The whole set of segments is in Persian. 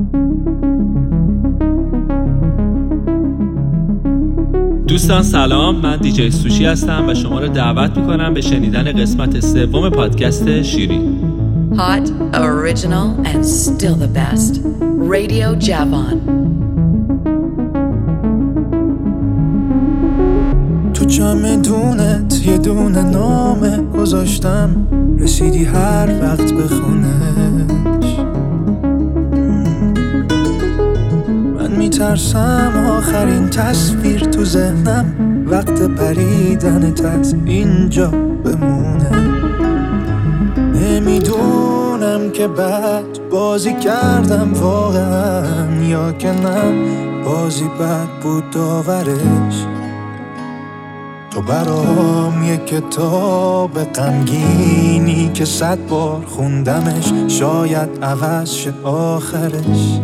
دوستان سلام، من دیجی سوشی هستم و شما رو دعوت میکنم به شنیدن قسمت سوم پادکست شیرین. Hot, original and still the best. Radio Javan. تو چمدونت یه دونه نامه گذاشتم، رسیدی هر وقت بخونش. من میترسم آخرین تصویر تو ذهنم وقت پریدنت از اینجا بمونه. نمیدونم که بعد بازی کردم واقعا یا که نه، بازی بد بود داورش. تو برام یه کتاب غمگینی که 100 بار خوندمش، شاید عوض شه آخرش.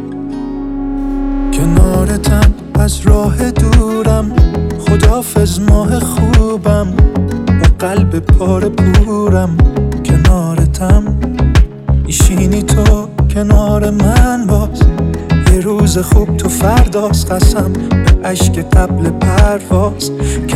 کنارتم از راه دورم، خداحافظ ماه خوبم، با قلب پاره پورم. کنارتم میشینی تو کنار من، باز یه روز خوب تو فرداست، قسم به عشق قبل پرواز.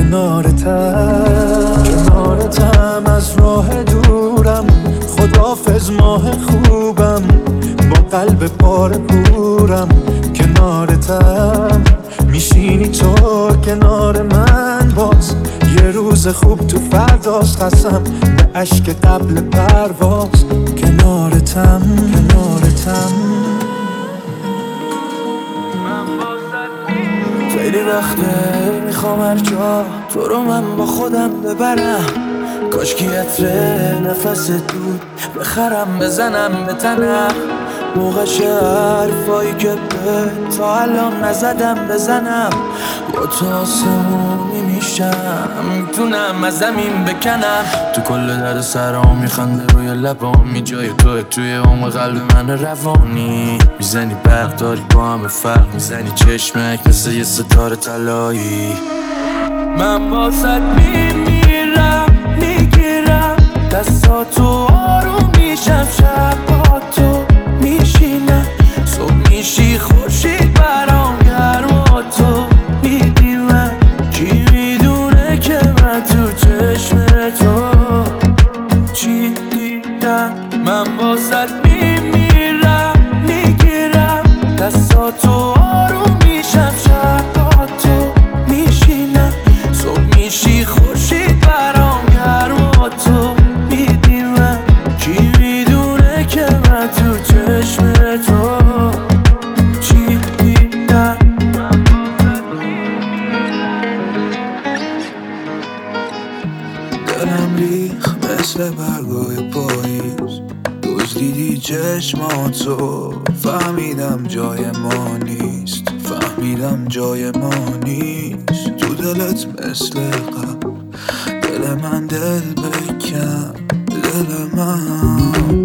کنارتم از راه دورم، خداحافظ ماه خوبم، با قلب پاره پورم. کنارتم میشینی تو کنار من، باز یه روز خوب تو فرداست، قسم به عشق قبل پرواز. کنارتم خیلی وقته میخوام هر جا تو رو من با خودم ببرم، کاش که عطر نفست بود بخرم بزنم به تنم. موقعش حرفایی که به تا الان نزدم بزنم، با تو آسمونی میشم، میتونم از زمین بکنم. تو کل در سرام میخنده روی لبامی، جای توی عمق قلب من روانی. میزنی برق داری با همه فرق، میزنی چشمک مثل یه ستاره طلایی. من باست میمیرم میگیرم دستاتو، آروم میشم شب با تو میشینم، صبح میشی خورشید برام گرم و تو میدی من. کی میدونه که من تو چشم تو چی دیدم. من باست میمیرم میگیرم دستاتو، آروم میشم شب با تو میشینم، صبح میشی خورشید برام گرم و تو میدی من. کی میدونه که من تو چشم تو چی دیدم. دلم ریخ مثل برگای پاییز، دزدیدی چشماتو، فهمیدم جای ما نیست، فهمیدم جای ما نیست. تو دلت مثل قبل، دل من دل بکن، دل من.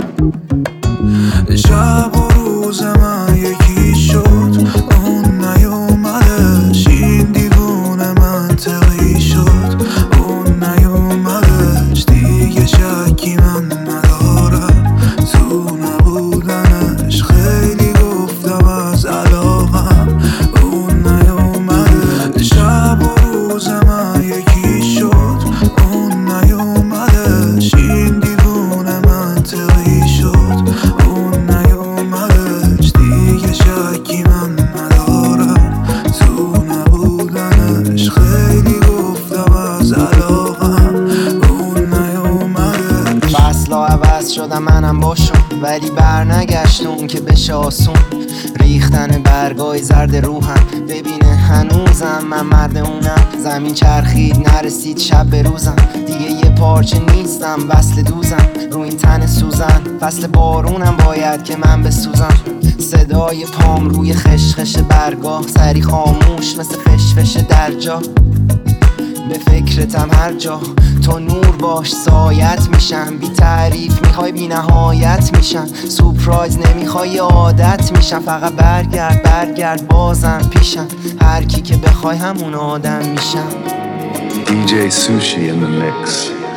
شب و روز من یکی شد، اون نیومدش، این دیوونه منطقی شد، اون نیومدش. دیگه شکی من ندارم تو نبودنش، خیلی گفتم از علاقم، اون نیومدش. شب و روز من یکی شد، اون نیومدش، این دیوونه منطقی شد، اون نیومدش. دیگه شکی من ندارم تو نبودنش، خیلی گفتم از علاقم، اون نیومدش. فصلا عوض شدم منم باشم، ولی برنگشت اون که بشه آسون. ریختن برگای زرد روحم، ببینه هنوزم من مرد اونم. زمین چرخید نرسید شب به روزم، دیگه یه پارچه نیستم وصل دوزم. رو این تن سوزن فصل بارونم، باید که من بسوزم. صدای پام روی خشخش برگاه، سری خاموش مثل فشفش در جا. به فکرتم هر جا تو نور باش، سایت میشم. بی تعریف میخوای بی نهایت میشم، سورپرایز نمیخوای عادت میشم. فقط برگرد بازم پیشم، هر کی که بخوای همون آدم میشم. DJ Sushi in the mix.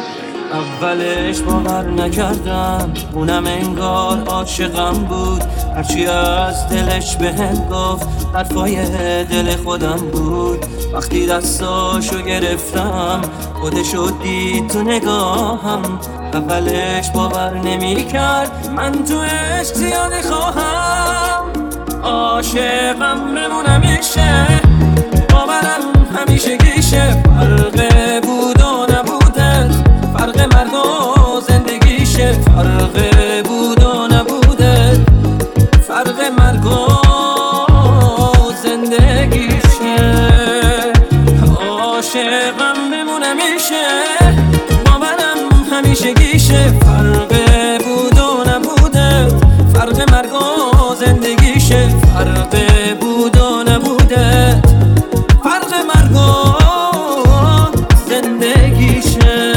اولش باور نکردم، اونم انگار عاشقم بود. هرچی از دلش بهم گفت حرفای دل خودم بود. وقتی دستاشو گرفتم خودشو دید تو نگاهم. اولش باور نمی کرد من تو عشق زیاده خواهم. عاشقم بمونم میشه، باورم همیشه گیشه. فرق بود و نبوده، فرق مرگ و زندگیشه. فرق بود و نبوده، فرق مرگ و زندگیشه. عاشقم بمونم میشه، باورم همیشه گیشه. فرق بود و نبوده، فرق مرگ و زندگیشه. فرق بود و نبوده، فرق مرگ و زندگیشه.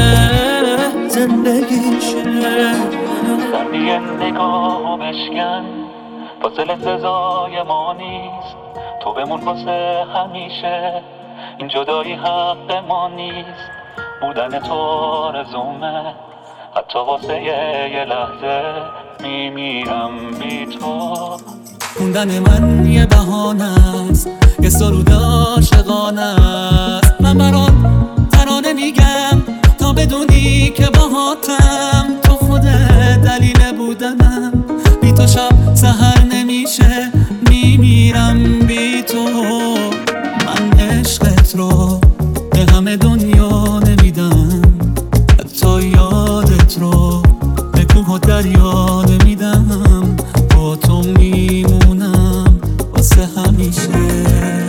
یه نگاهو بشکن، فاصله سزای ما نیست. تو بمون واسه همیشه، این جدایی حق ما نیست. بودن تو آرزومه، حتی واسه یه لحظه میمیرم بی تو. موندن من یه بهانه است، یه سرود عاشقانه است. من برات ترانه میگم تا بدونی که باهاتم. تو خودت دلیل بودنم، بی تو شب سحر نمیشه، میمیرم بی تو. من عشقت رو به همه دنیا نمیدم، حتی یادت رو به کوه و دریا نمیدم. با تو میمونم واسه همیشه.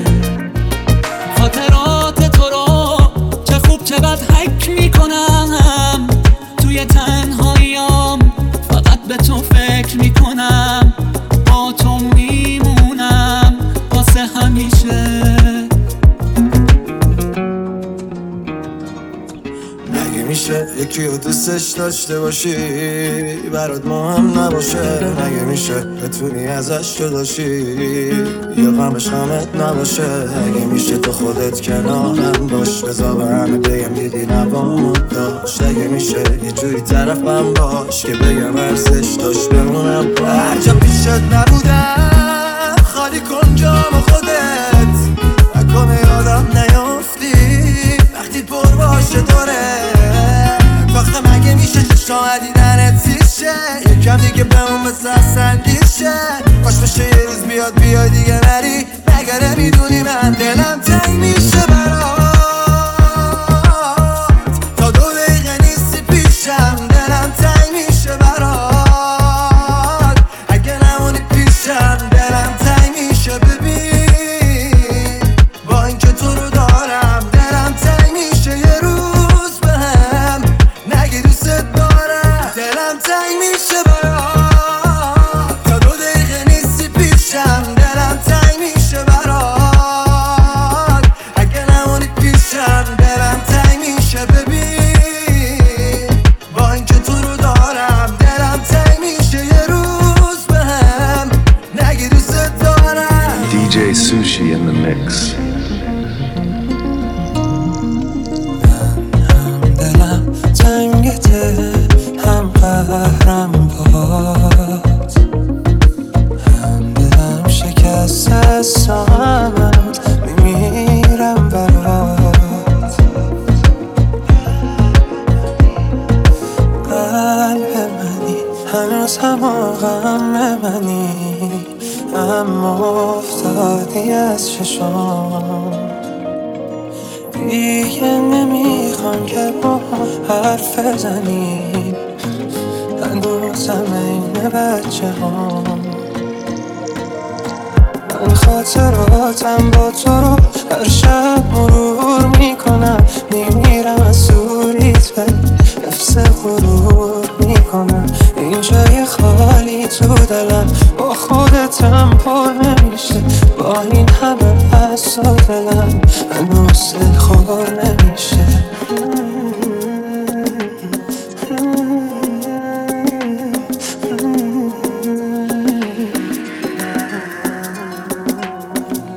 خاطرات تو رو چه خوب چه بد حک میکنم. توی تنهاییام فقط به تو فکر میکنم. با تو میمونم واسه همیشه. مگه میشه یکی رو دوستش داشته باشی برات مهم نباشه؟ مگه میشه بتونی ازش جداشی یا غمش غمت نباشه؟ مگه میشه تو خودت کنارم باش، بذار به همه بگم دیدی نبام داشت؟ مگه میشه یه جوری طرفم باش که بگم ارزش داشت بمونم باش؟ هر جا پیشت نبودم خالی کن جام خودت، نکنه یادم نیافتی وقتی پر باشه دوره. وقت مگه میشه چشم دیدنت زیشه، یکم دیگه بمون مثل اصلا دیشه. باش بشه یه روز بیای دیگه نری، مگه نمیدونی من دلم تنگ میشه برات. تا 2 دقیقه نیستی پیشم دلم تنگ میشه برات. اگه نمونی پیشم دلم تنگ میشه. ببین با اینکه تو رو دارم دلم تنگ میشه. یه روز بهم نگی دوست دارم، دلم تنگ میشه برات. تا 2 دقیقه نیستی پیشم دلم تنگ میشه برات. اگه نمونی پیشم دلم تنگ میشه. ببین با اینکه تو رو دارم دلم تنگ میشه. یه روز بهم نگی دوست دارم. DJ Sushi in the mix. دلم تنگته هم قهرم باز، هم دلم شکسته سامم میمیرم برات. قلب منی هنوز هم غم منی، اما افتادی از چشام. دیگه نمیخوام که با حرف بزنیم، هنوزم این بچه ها. من خاطراتم با تو رو هر شب مرور میکنم. میمیرم از دوریت حفظ غرور میکنم. این جای خالی تو دلم با خودتم پر نمیشه. با این همه از دلم هنوز دل خور نمیشه.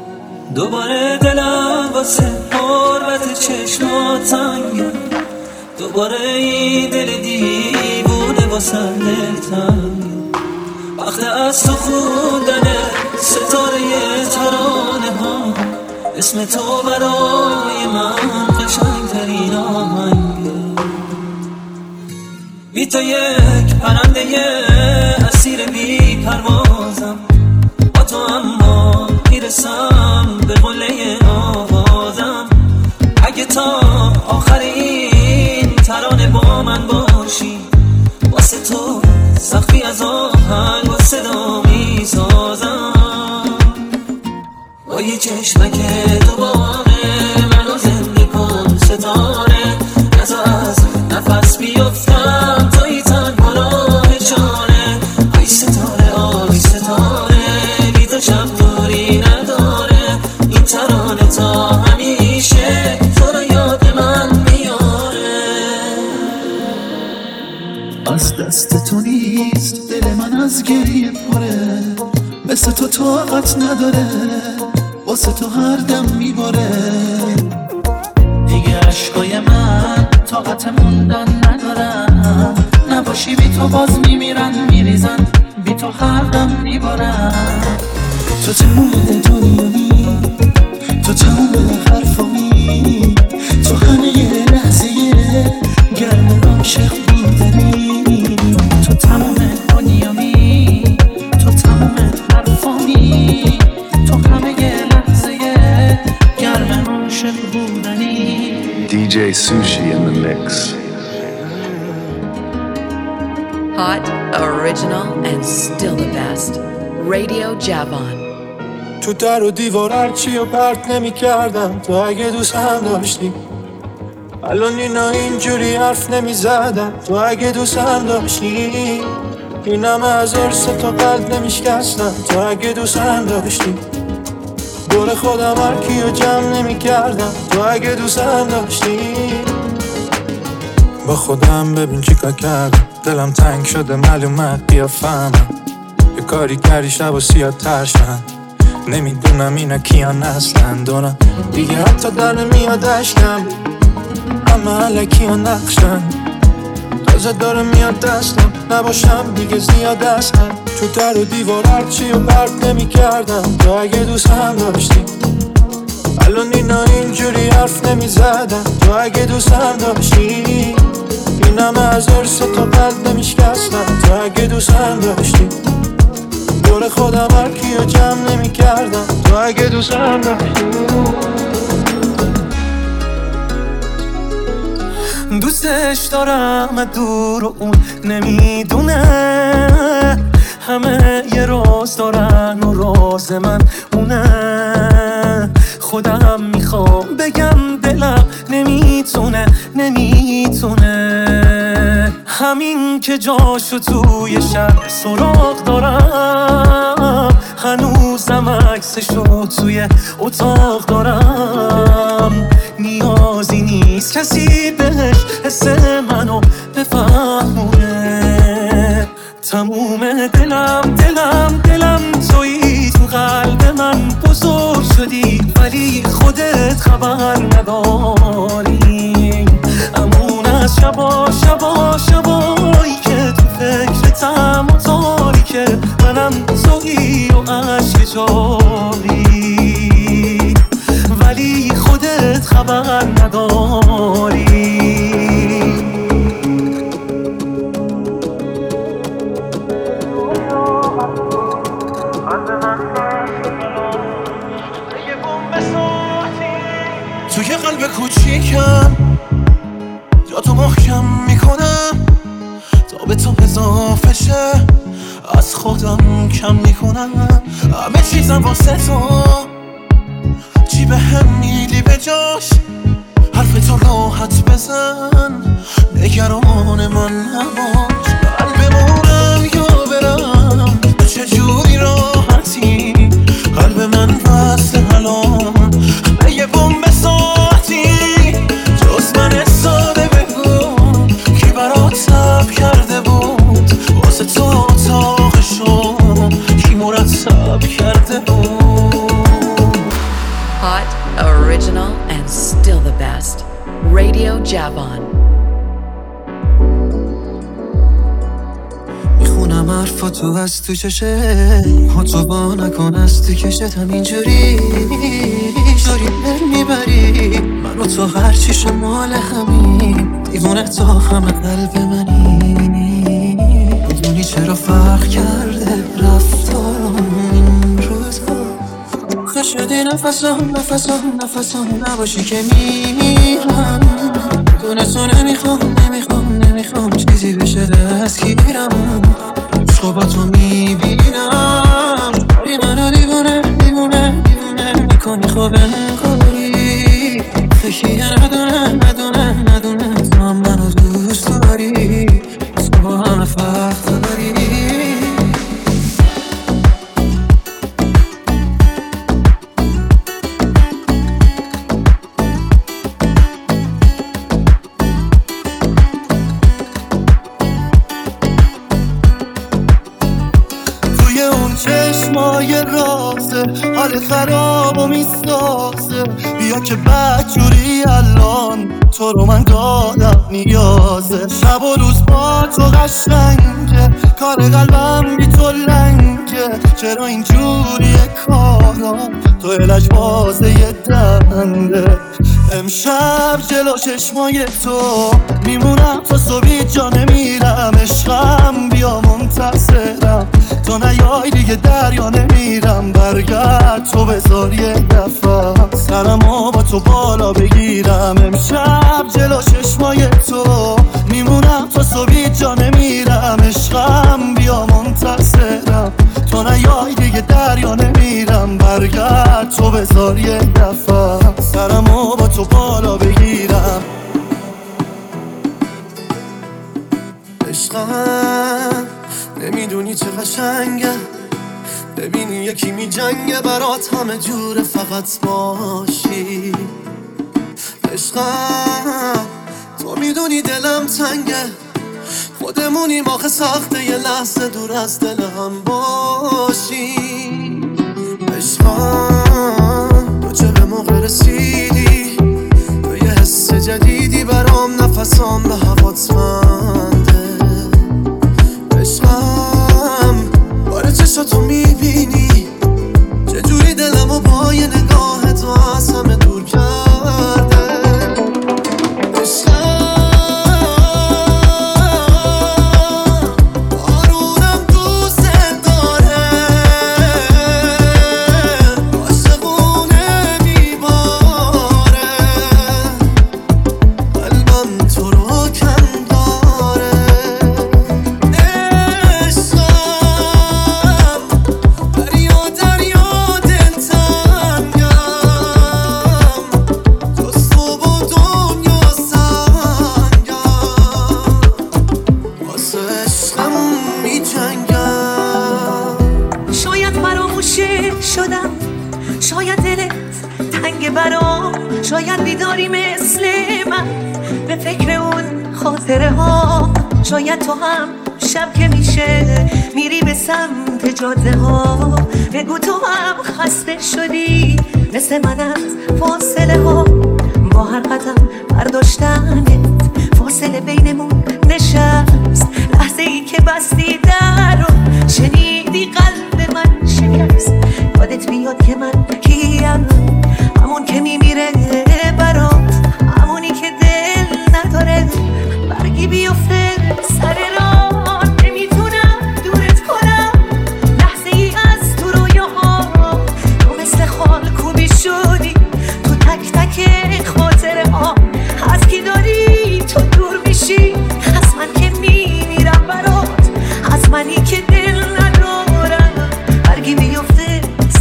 دوباره دلم واسه حرمت چشمات تنگه. دوباره این دل دیوونه واسه دلتم وقت از تو خوندن ستاره ترانه ها اسم تو برای من قشنگترین آهنگه بی تو یک پرنده اسیر بی پروازم با تو اما میرسم به قله آوازم اگه تا آخر این ترانه با من باشی واسه تو سخفی از آهنگ و صدا میسازم با یه چشمک دوباره منو زنده کن ستاره نزا از نفس بیفتم توی تنها راه چاره آی ستاره بی تو شب دوری نداره این ترانه تا همیشه تو رو یاد من میاره از دست تو نیست دل من از گریه پره مثل تو طاقت نداره واسه تو هر دم میباره دیگه عشقای من طاقت موندن ندارن نباشی بی تو باز میمیرن میریزن بی تو هر دم میبارن تو تموم دنیایی تو تموم حرفایی تو همه یه لحظه گرم عاشق بودنی تو تموم دنیایی تو تموم حرفایی تو همه یه لحظه گرم عاشق بودنی DJ Sushi in the mix. Hot, original, and still the best. Radio Javon. تو در و دیوار هرچی و پرت نمی کردم تو اگه دوست هم داشتی الان اینا اینجوری حرف نمی زدم تو اگه دوست هم داشتی اینم از ارس تو قلب نمی شکستم تو اگه دوست هم داشتی دور خودم هرکی و جمع نمی کردم تو اگه دوست هم داشتی با خودم ببین چی کار کردم دلم تنگ شده معلومت بیا فهمم یه کاری کردی شب و سیاه ترشن نمیدونم اینا کیان اصلا دونم دیگه حتی در نمیاد اشکم همه علکی ها نقشن تازه داره میاد دستم نباشم دیگه زیاد هستم تو در و دیوار هرچی و پرت نمی کردم تو اگه دوست هم داشتی الان اینا اینجوری حرف نمی زدم تو اگه دوست هم داشتی اینم از ارس تو قلب نمی شکستم تو اگه دوست هم داشتی دور خودم هرکی و جمع نمی کردم تو اگه دوست هم داشتی دوستش دارم دور و اون نمیدونه همه یه راز دارن و راز من اونه خودم میخوام بگم دلم نمیتونه همین که جاشو توی شب سراغ دارم هنوزم عکسشو توی اتاق دارم نیازی نیست کسی بهش حس منو بفهمونه تموم دلم تویی تو قلب من بزرگ شدی ولی خودت خبر نداری امون از شبایی که تو فکرتم و تاریکه منم تویی و عشق جاری ولی خودت خبر نداری توی قلب کوچیکم جا تو محکم میکنم تا به تو اضافه شه از خودم کم میکنم همه چیزم واسه تو چی به هم میدی به جاش حرف تو راحت بزن نگران من نباش من بمونم یا برم چجوری راحتی قلب من وصل الان یه بمب ساعتی جز من ساده بگو کی برات تب کرده بود واسه تو اتاقشو کی مرتب کرده بود Hot, original, and still the best. Radio Javon. میشنوم حرفاتو از تو چشه ها تو با نکن از تو کشتم اینجوری داری دل میبری من و تو هرچی شمال همین دیوونه تا همه قلب منی میدونی چرا فرق کرده رفتارم این روزا آخه شدی نفسان نباشی که میرم دونستو نمیخوام چیزی بشه دستگیرم عشقا با تو میبینم داری منو دیوونه میکنی خوب انگاری فکری ندونه تو هم منو دوست داری عشقا با همه فرق داری چشمای رازه حال خراب و میسازه بیا که بدجوری الان تو رو من دادم نیازه شب و روز با تو قشنگه کار قلبم بی تو لنگه چرا اینجوریه کارا تو علج بازه یه دنده امشب جلو چشمای تو میمونم تا صبحی جا نمیرم عشقم بیا منتظرم تو نیای دیگه دریا نمیرم برگرد تو بذار یه دفعه سرمو با تو بالا بگیرم امشب جلو چشمای تو میمونم تا صبحی جا نمیرم عشقم بیا منتظرم تو نیای دیگه دریا نمیرم برگرد تو بذار یه دفعه سرمو با تو بالا بگیرم عشقم نمیدونی چه قشنگه ببینی یکی می جنگه برات همه جوره فقط باشی عشقم تو میدونی دلم تنگه خودمونیم آخه سخته یه لحظه دور از دل هم باشی عشقم تو چه به موقع رسیدی تو یه حس جدیدی برام نفسام به هوات منده عشقم باره چشاتو میبینی چجوری دلمو با یه نگاه تو از همه دور کرده عشقم بارونم دوست داره عاشقونه میباره قلبم تو رو کم داره شاید دلت تنگ برام شاید بیداری مثل من به فکر اون خاطره ها شاید تو هم شب که میشه میری به سمت جاده ها بگو تو هم خسته شدی مثل من از فاصله ها با هر قدم برداشتنت فاصله بینمون نشست لحظه ای که بستی در رو شنیدی قلب من شکست یادت بیاد که من کیم همون که میمیره برات همونی که دل نداره برگی بیفته سر راه نمیتونم دورت کنم لحظه ای از تو رویاها تو مثل خال کوبی شدی تو تک تک خاطره ها از کی داری تو دور میشی از من که میمیرم برات از منی که دل ندارم برگی بیفته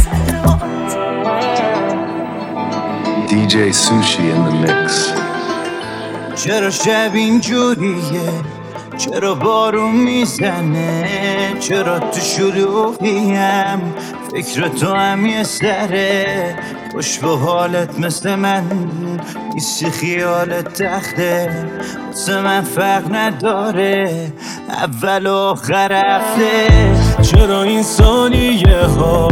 DJ Sushi in the mix. چرا شب اینجوریه چرا بارون میزنه چرا تو شلوغیم فکر تو هم یه سره خوش به حالت مثل من نیستی خیالت تخته واسه من فرق نداره اول و آخر هفته چرا این ثانیه ها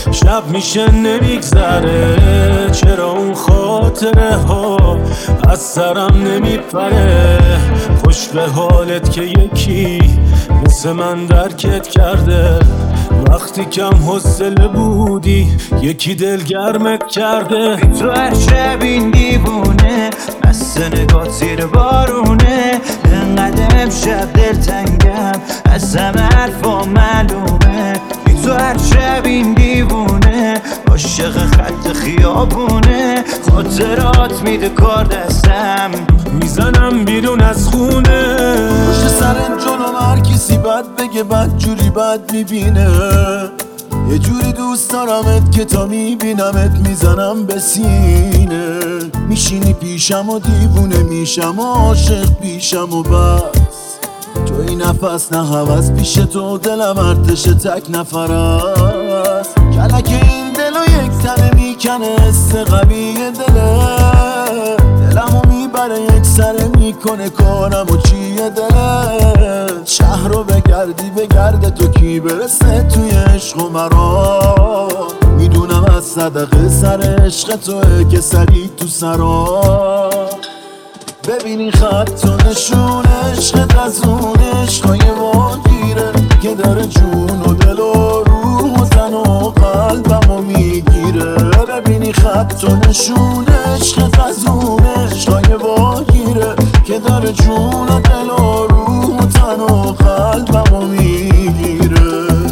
شب میشه نمیگذره، چرا اون خاطره ها از سرم نمیپره. خوش به حالت که یکی مثل من درکت کرده، وقتی کم حوصله بودی یکی دلگرمت کرده. تو هر شب این دیوونه مثل نگاه زیر بارونه، انقدر امشب دلتنگم از همه حرفا معلومه. تو هر شب این دیوونه عاشق خط خیابونه، خاطرات میده کار دستم میزنم بیرون از خونه. پشت سر جلوم هر کسی بد بگه بد جوری بد میبینه، یه جوری دوست دارمت که تا میبینمت میزنم به سینه. میشینی پیشم و دیوونه میشم و عاشق پیشم و بس، تو این نفس نه هوس پیش تو دلم ارتش تک نفر است. کلک این دلو یک تنه میکنه، حس قوی دله دلمو میبره یک سره میکنه کارم و چیه دله. شهر رو بگردی بگرده تو کی برسه توی عشق و مرا، میدونم از صدقه سر عشق توه که سری تو سرا. ببینی خط و نشون عشقت از اون عشقای واگیره که داره جون و دل و روح و تن و قلبمو میگیره. ببینی خط و نشون عشقت از اون عشقای واگیره که داره جون و دل و روح و تن و قلبمو میگیره.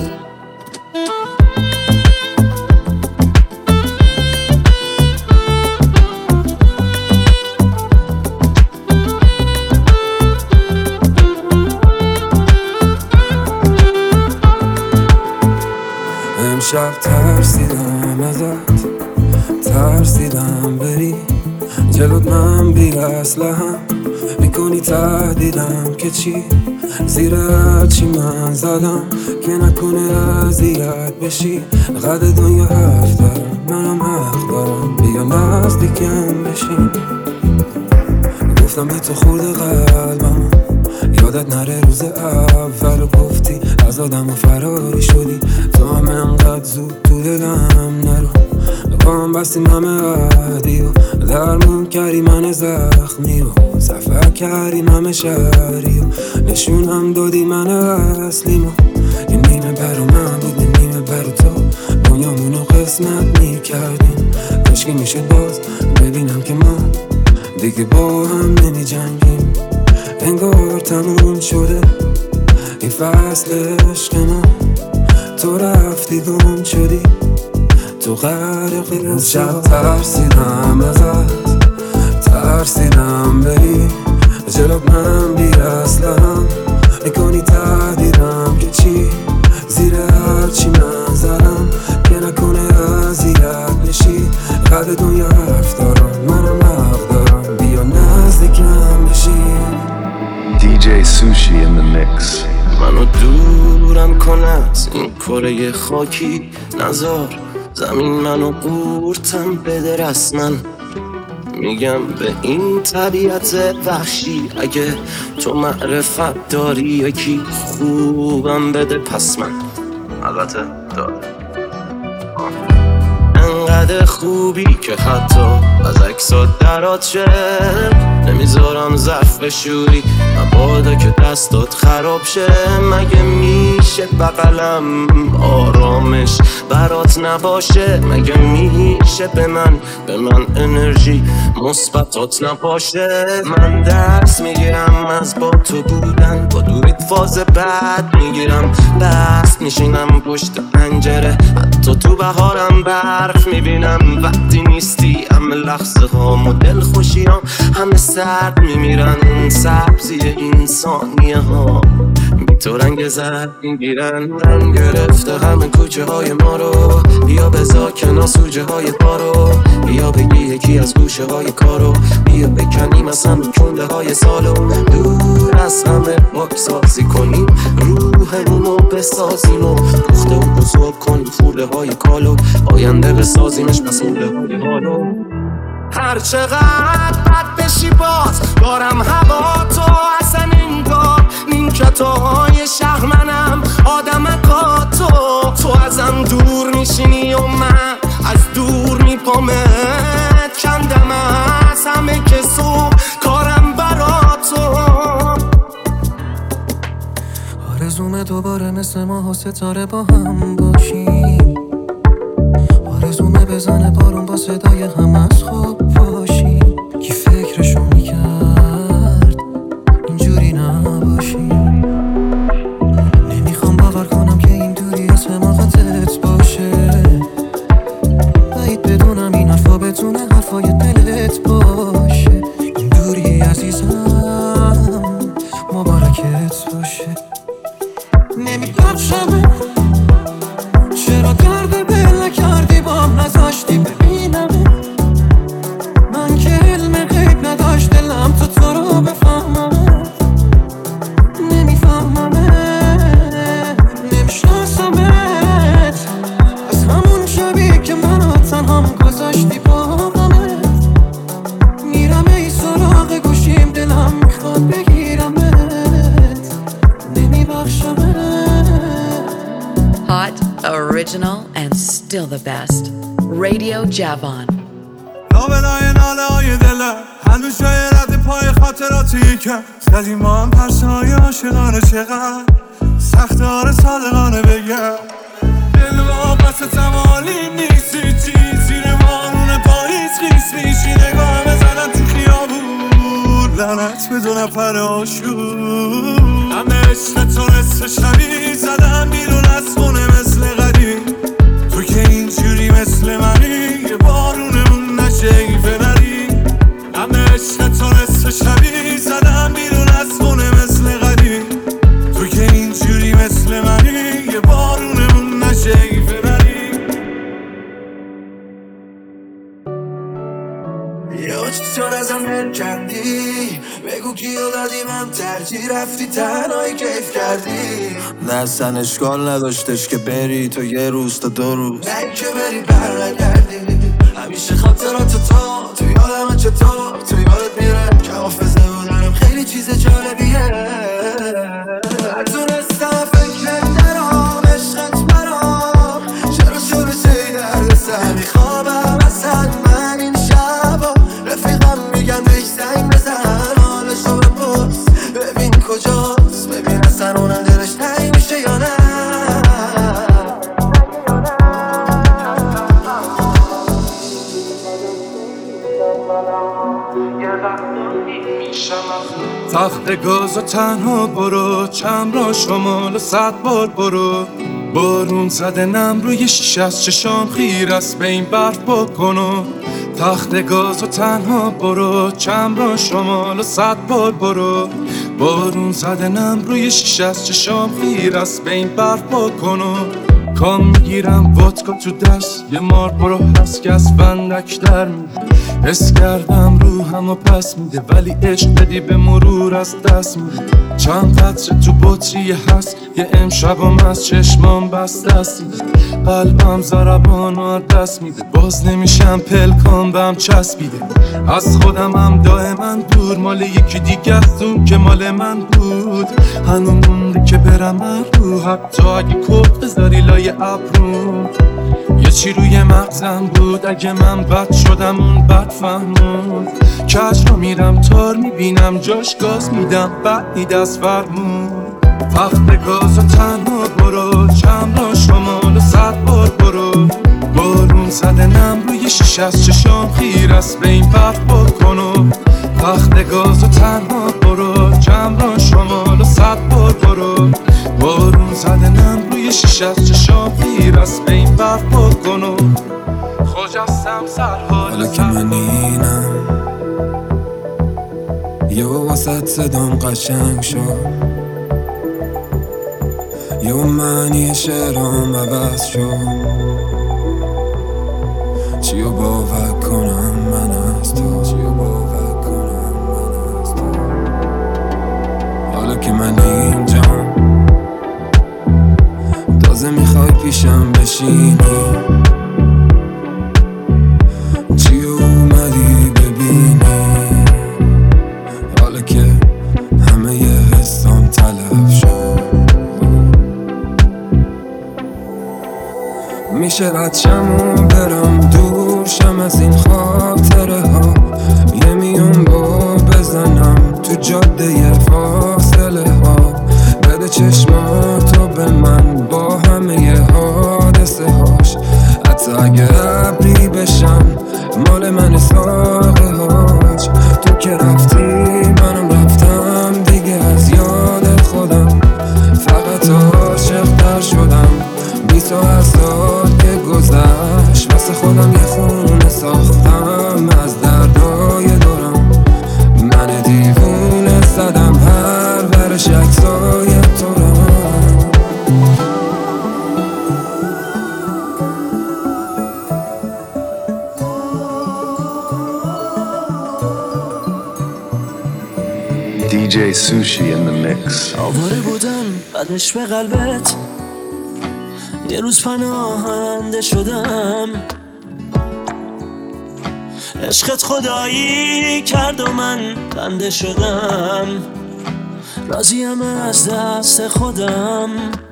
امشب ترسیدم ازت، ترسیدم بری جلوت، من بی اسلحه‌ام میکنی تهدیدم که چی زیر هرچی من زدم که نکنه اذیت بشی. قد دنیا حرف دارم منم حق دارم، بیا نزدیکم بشی. گفتم به تو خورده قلبم یادت نره روز اول گفتی از آدم و فراری شدی، تو هم انقدر زود تو دلم نرو. با هم بستیم همه عهدی و درمون کردی من زخمی و سفر کردیم همه شهری و نشون هم دادی من اصلیم. یه نیمه برا من بود یه نیمه برا تو، دنیامونو قسمت میکردیم. کاشکی میشد باز ببینم که ما دیگه با هم نمی جنگیم. انگار تموم شده این فصل عشق ما، تو رفتی گم شدی تو غرقی از شب. ترسیدم ازت، ترسیدم بری جلوت، من بی اسلحه‌ام میکنی تهدیدم که چی زیر هرچی من زدم که نکنه اذیت بشی. قد دنیا حرف دارم منم حق دارم، بیا نزدیکم بشی. DJ Sushi in the mix. منو دورم کن از این کره خاکی، نذار زمین منو قورتم بده رسمن. میگم به این طبیعت وحشی اگه تو معرفت داری یکی خوبم بده پس من البته داره انقدر خوبی که حتی از عکسات درات شه. نمیذارم ظرف بشوری مبادا که دستات خراب شه. مگه میشه بغلم آرامش برات نباشه؟ مگه میشه به من انرژی مثبتات نباشه؟ من درس میگیرم از با تو بودن، با دوریت فاز بعد میگیرم بست میشینم پشت پنجره، حتی تو بهارم برف میبینم. وقتی نیستی همه لحظه ها مدل خوشیام همه سرد میمیرن، سبزی این ثانیه ها تو رنگ زرد میگیرن. رنگ گرفته همه کوچه های ما رو، بیا بذار کنار سوژه های پا رو، بیا بگی یکی از گوشه های کارو، بیا بکنیم از همه کنده های سالو. دور از همه پاکسازی کنیم روحمونو بسازیم و پخته و بزرگ کنیم خورده های کالو، آینده بسازیمش مسئوله های حالو. هر چقدر بد بشی باز دارم هوا تو اصلا انگار نیمکتاهای شهر منم آدمکاتو. تو ازم دور میشینی و من از دور میپامت کندم از همه کسو کارم برا تو. آرزومه دوباره مثل ماه و ستاره با هم باشیم، آرزومه بزنه بارون با صدای هم از خواب باشیم. کی فکرشو میکرد اینجوری نباشیم؟ نمیخوام باور کنم که این دوری اسم حماقتت باشه، باید بدونم این حرفا بتونه حرفای دلت باشه. این دوری عزیزم مبارکت باشه. نمیبخشمه چرا درد دل نکردی بام نذاشتی ببینمه، من که علم غیب نداشت دلم تو رو بفهممه. نمیفهممه نمیشناسمت از همون شبی که منو تنهام گذاشتی با همه. میرم ای سراغ گوشیم دلم میخواد بگیرمت، نمیبخشمت. Hot, original, and still the best. Radio Javon. لابلای ناله های دلم هنوز جای رد پای خاطراتی که زدیم ما هم پرسای عاشقانه چقدر سخت آره صادقانه بگم دل واپس تمالی نیستی چی زیر بارون پاییز خیس میشی نگاه بزنم تو خیابون لعنت به دو نفر آشون همه عشق تو نصف شبی زدم بیرون از خونه مثل قدیم تو که اینجوری مثل منی یه بارونمون نشیفه نری همه عشق تو نصف شبی زدم بیرون از خونه مثل قدیم تو که اینجوری مثل منی یه بارونمون نشیفه نری. یا چطور ازم دل کندی بگو کیو دادی من ترجیح رفتی تنهایی کیف کردی نه اصلا اشکال نداشتش که بری تو یه روز تا 2 روز نه که بری برنگردی همیشه خاطرات تو یادم چطور تو یادت میره که حافظه بودنم خیلی چیز جالبیه نتونستم فکر نرام عشقت برام چرا شروع شدی درد سر میخوابم اصلا من این شبا رفیقم میگم بهش زنگ بزن حالشو بپرس ببین کجاست ببین اصلا اونم دلش تنگ میشه یا نه. تخت گازو تنها برو چم را شمال 100 بار برو بارون زده نم روی شیشه از چشام خیر است به این برف بکنو تخت گازو تنها برو چم را شمال 100 بار برو بارون زده نم روی شیشه از چشام خیر است به این برف بکنو کام میگیرم واتکا تو دست یه مار برو هست که از بندک در میده حس کردم روحم و پس میده ولی عشق بدی به مرور از دست میده چند قطره تو بطری هست یه امشبم از چشمام بسته است قلبم ضربان و دست میده باز نمیشم پلکام بهم چسبیده از خودم هم دائما دور مال یکی دیگه است اون که مال من بود هنوز مونده که برم رو حتی اگه کت بذاری لای ابرو یه چی روی مغزم بود اگه من بد شدم اون بد فهمون کج رو میرم تار میبینم جاش گاز میدم بعد نید از فرمون تخت گازو تنها برو چم را شمال 100 بار برو بارون زده نم روی شیشه از چشام خیر است به این برف بکنو تخت گازو تنها برو چم را شمال 100 بار برو بارون زده نم روی شیشه از چشام خیر است به این برف بکنو خجستم سرحال حالا که من اینم یه واسط صدام قشنگ شد یه معنی شعرام عوض شد چیو باور کنم من از تو چیو باور کنم من از تو حالا که من اینجام تازه میخوای پیشم بشینی چی اومدی ببینی حالا که همه ی حسام تلف شد راحت شم و برم دور شم از این خاطره ها، یه میون با بزنم تو جاده فاصله ها، بده چشماتو به من با همه حادثه هاش، حتی اگه ابری بشن مال من ساقه هاش. تو که رفتی منم رفتم دیگه از یاد خودم، فقط عاشق در شدم 20 سال که گذشت، واسه خودم یه خونه ساختم از دردای دورم، من دیوونه زدم هر ورش عکسای تو رو. DJ Sushi in the mix. آواره بودم بعدش به قلبت، یه روز پناهنده شدم، عشقت خدایی کرد و من بنده شدم، راضیم از دست خودم،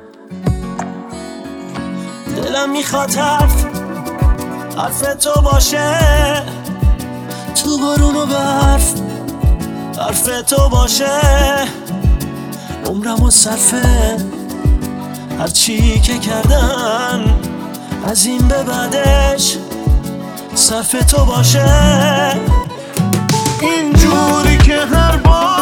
دلم میخواد حرف تو باشه، تو بارون و برف حرف تو باشه، عمرم و صرفه هرچی که کردم، از این به بعدش صرف تو باشه. اینجوری که هر بار